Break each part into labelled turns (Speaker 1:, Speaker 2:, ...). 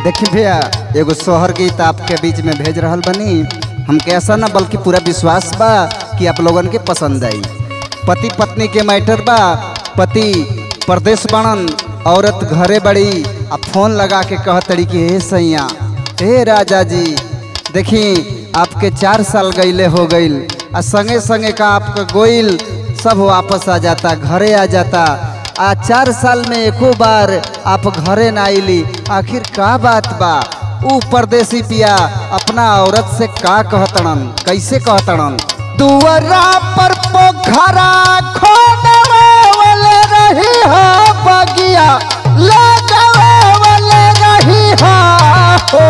Speaker 1: देखी भैया एगो सोहर गीत आपके बीच में भेज रहल बनी। हमके ऐसा ना बल्कि पूरा विश्वास बा कि आप लोगन के पसंद आई। पति पत्नी के मैटर बा। पति परदेश बनन, औरत घरे बड़ी, अब फोन लगा के कहतड़ी कि हे सैया, हे राजा जी, देखी आपके 4 साल गईले हो गईल, आ संगे संगे का आपका गोइल सब वापस आ जाता, घरे आ जाता। 4 साल में एको बार आप घरे ना आइली, आखिर का बात बा? ऊ परदेसी पिया अपना औरत से का कहतड़न, कैसे कहतड़न? दुआरा पर पोखरा खोदवावले रही हा, बगिया लगावले रही हा हो।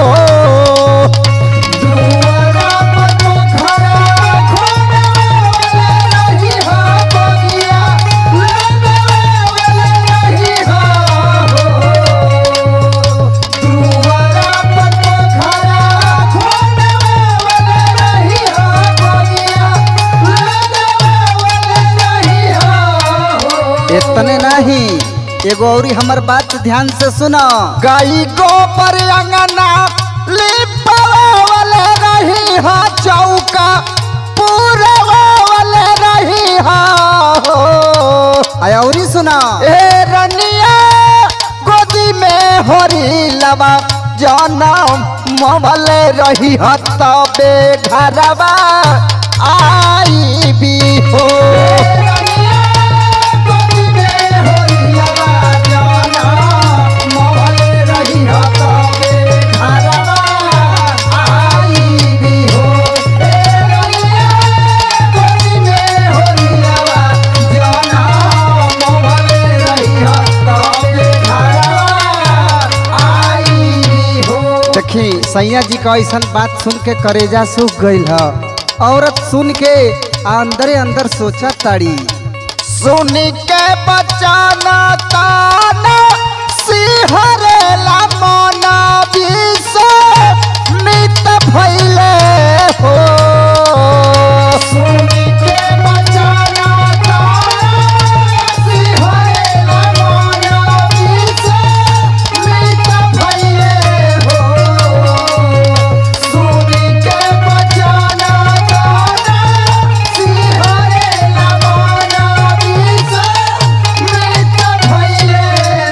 Speaker 1: दुआरा पर पोखरा खोदवावले रही हा, बगिया लगावले रही हा हो। दुआरा पर पोखरा खोदवावले रही हा, बगिया लगावले रही हा हो। इतने नहीं, एगो औरी हमर बात ध्यान से सुनो। गाई गोबर अंगना लिपावले रही हा, चौका पूरवावले रही हा हो। आया औरी सुना। ए रनिया गोदी में होरी लवा जनम मवले रही हा, तबे घरवा आई भी हो। देखी सैया जी का ऐसा बात सुन के करेजा सूख गईल है। औरत सुन के अंदरे अंदर सोचा ताड़ी, सुन के बचाना ताना सिहरेला मना विष मित भइले हो। सुन के बचाना ताना सिहरेला मना विष मित भइले हो। सुन के बचाना ताना सिहरेला मना विष मित भइले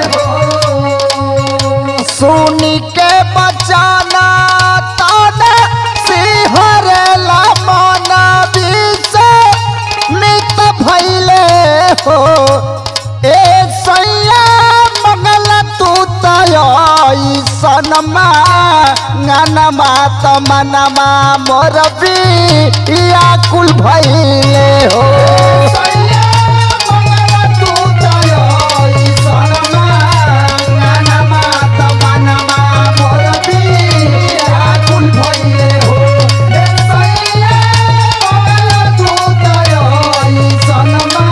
Speaker 1: हो। सुन के बचाना ताना सिहरेला मना विष मित भइले हो। ए सैया मंगल तू तय सनमा गनमा त मनमा मोर बिया कुल भइले हो। सैया मंगल तू तय सनमा गनमा त मनमा मोर बिया कुल भइले हो। ए सैया मंगल तू तय सनमा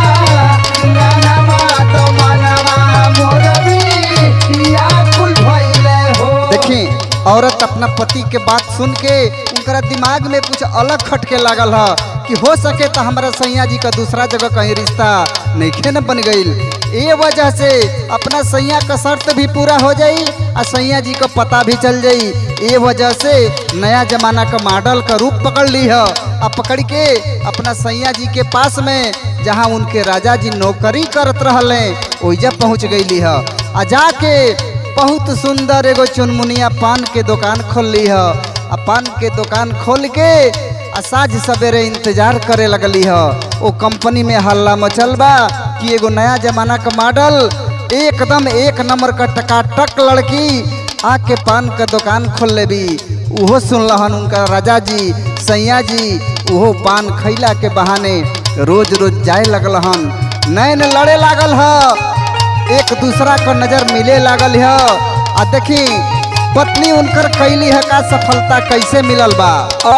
Speaker 1: गनमा त मनमा मोर बिया कुल भइले हो। देखी औरत अपना पति के बात सुन के उनका दिमाग में कुछ अलग खटके लागल है कि हो सके तो हमारा सैया जी का दूसरा जगह कहीं रिश्ता नहीं न बन गई। ये वजह से अपना सैया का शर्त भी पूरा हो जाई और सैया जी का पता भी चल जाई। ये वजह से नया जमाना का मॉडल का रूप पकड़ ली है। अब पकड़ के अपना सैया जी के पास में जहाँ उनके राजा जी नौकरी करत रहले ओइजा पहुँच गई है। आ जाके बहुत सुंदर एगो चुनमुनिया पान के दुकान खोल ली है। आ पान के दुकान खोल के साझ सवेरे इंतजार करे लगली है। वो कंपनी में हल्ला मचल बा कि एगो नया जमाना का मॉडल एकदम 1 नंबर का टकाटक लड़की आके पान का दुकान खोल ले भी। उहो सुनलहन उनका राजा जी सैया जी, उहो पान खैला के बहाने रोज रोज जाए लगलहन। नैन लड़े लागल है, एक दूसरा का नजर मिले लागल है। आ देखी पत्नी उनकर कैली है का सफलता कैसे मिलल बा।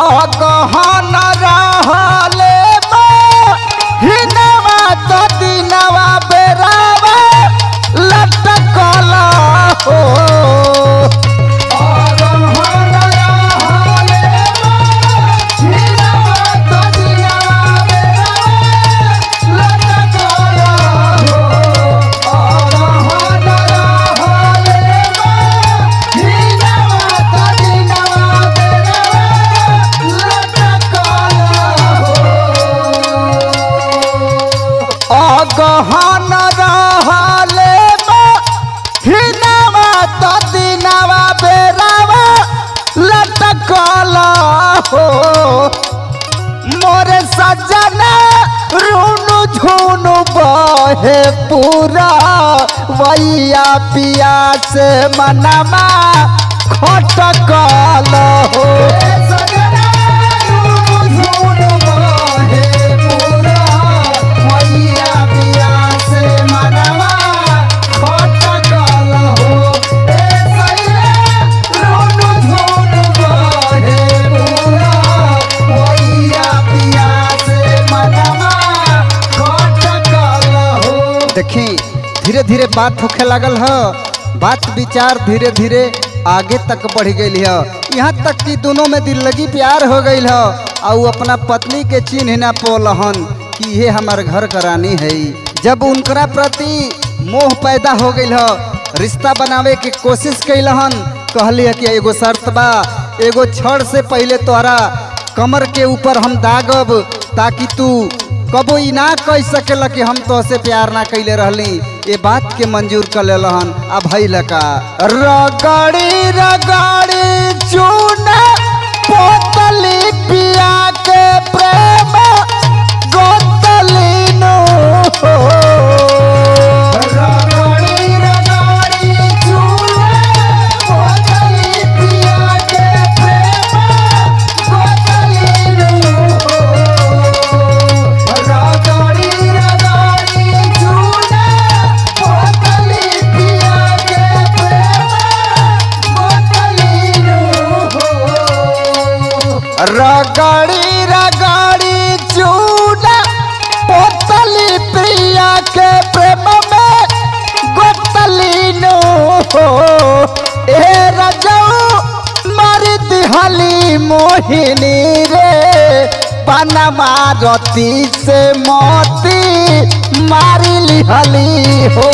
Speaker 1: गहन रहले बा हिनवा तो दिनवा बेरावा लटकल हो। पूरा वैया पिया से मनमा खटकल हो देखी धीरे धीरे बात होखे लागल ह बात विचार धीरे धीरे आगे तक बढ़ गई है। यहाँ तक कि दोनों में दिल लगी प्यार हो गई है और अपना पत्नी के चिन्ह न पोलहन कि ये हमार घर का रानी है। जब उनकरा प्रति मोह पैदा हो गई है रिश्ता बनावे की कोशिश कैलहन कहली है कि एगो शर्त बा एगो छड़ से पहले तोहरा कमर के ऊपर हम दागब ताकि तू कबो ई ना कह सकेला कि हम तो से प्यार ना कैले रहली। ये बात के मंजूर कर लेलहन। अब भइल का रगड़ी रगड़ी चूना पोतली पिया के प्रेम गोतली नो रगड़ी रगड़ी चूना पोतली पिया के प्रेम गोतली नो रगड़ी रगड़ी चूना पोतली प्रिया के प्रेम में गोतली नो ए रजऊ मर दिहली मोहिनी रे पनमा रती से मोती मारी लिहली हो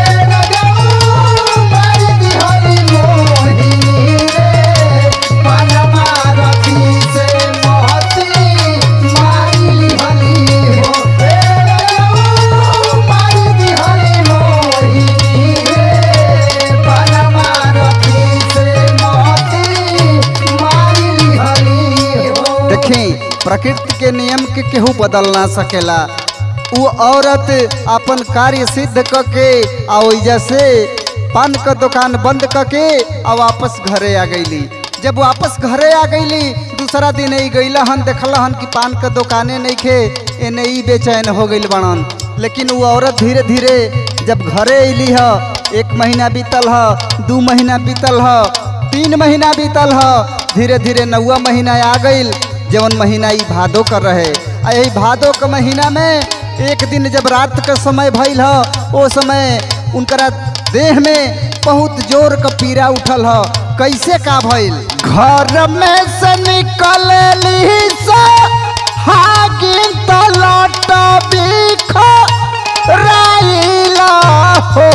Speaker 1: प्रकृति के नियम के केहू बदल ना सकेला। वो औरत अपन कार्य सिद्ध करके आ से पान का दुकान बंद करके आ वापस घरे आ गईली। जब वापस घरे आ गईली दूसरा दिन ही गईला हन देखला हन कि पान का दुकाने नहीं खे एने ही बेचैन हो गई बनन। लेकिन वो औरत धीरे धीरे जब घरे अली है 1 महीना बीतल है 2 महीना बीतल है 3 महीना बीतल है धीरे धीरे 9वां महीना आ गई जवन महीना ई भादो कर रहे। यही भादो के महीना में एक दिन जब रात का समय भइल ह वो समय उनकरा देह में बहुत जोर का पीड़ा उठल ह। कैसे का भइल घर में से निकलली से हागिन त लट बिख राइला हो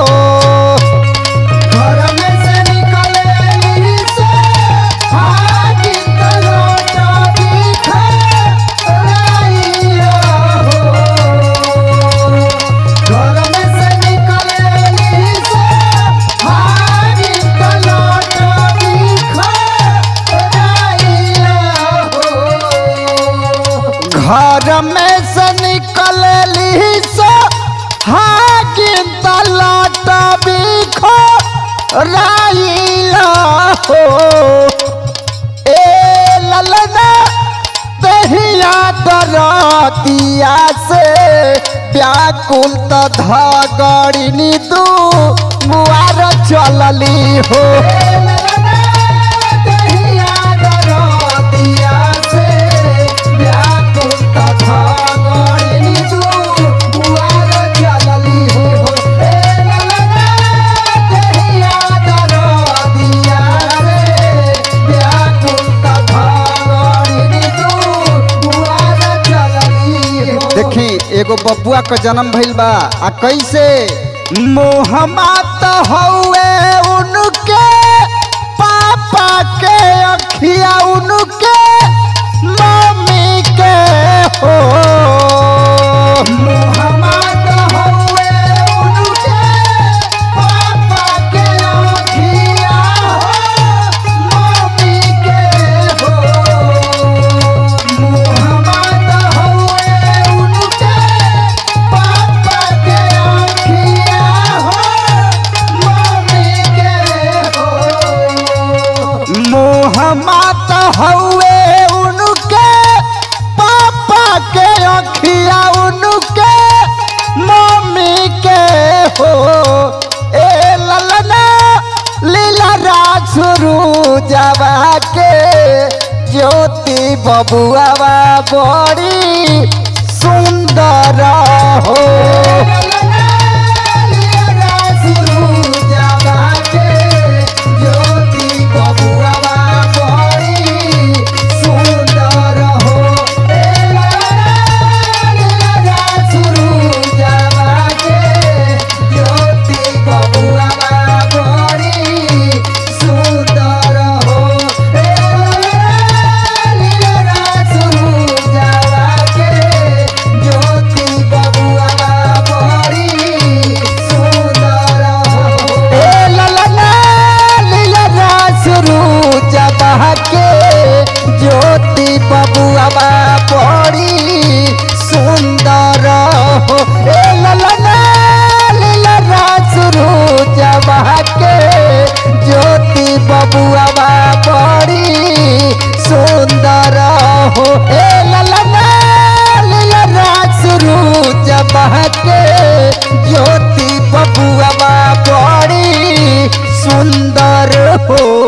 Speaker 1: घर में से निकलली से हागिन त लट बिख राइला हो ए ललना दहिया दरतिया से व्याकुल त धगड़िनी दू मुआर चलली हो एगो बबुआ का जन्म भइल बा आ कैसे मोहमा त हउए उनके पापा के अखिया उनके मम्मी के हो मोहमा त हउए उनके पापा के अखिया मम्मी के हो मोहमा त हउए उनके पापा के हौवे उनके पापा के अखिया उनके मम्मी के हो ए ललना लीला रासुरु जावा के ज्योति बबुआ बड़ी सुंदर हो ज्योति बबुआ बड़ी सुंदर हो ए ललना लीला रासुरु जबा के ज्योति बबुआ बड़ी सुंदर हो ए ललना लीला रासुरु जबा के ज्योति बबुआ बड़ी सुंदर हो।